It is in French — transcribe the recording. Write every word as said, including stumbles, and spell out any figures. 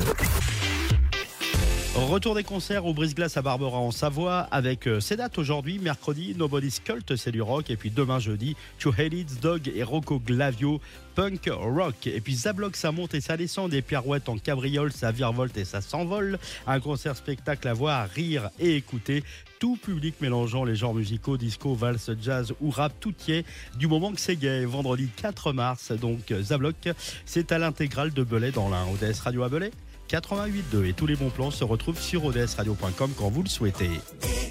Retour des concerts au Brise-Glace à Barbera en Savoie avec euh, ces dates aujourd'hui, mercredi, Nobody's Cult, c'est du rock, et puis demain jeudi, Two Headed Dog et Rocco Glavio, punk rock, et puis ça bloque, ça monte et ça descend, des pirouettes en cabriole, ça virevolte et ça s'envole, un concert spectacle à voir, rire et écouter, tout public mélangeant les genres musicaux, disco, valse, jazz ou rap, tout y est, du moment que c'est gay. Vendredi quatre mars, donc Zabloc, c'est à l'intégrale de Belay dans l'Ain. O D S Radio à Belay quatre-vingt-huit point deux et tous les bons plans se retrouvent sur o d s radio point com quand vous le souhaitez.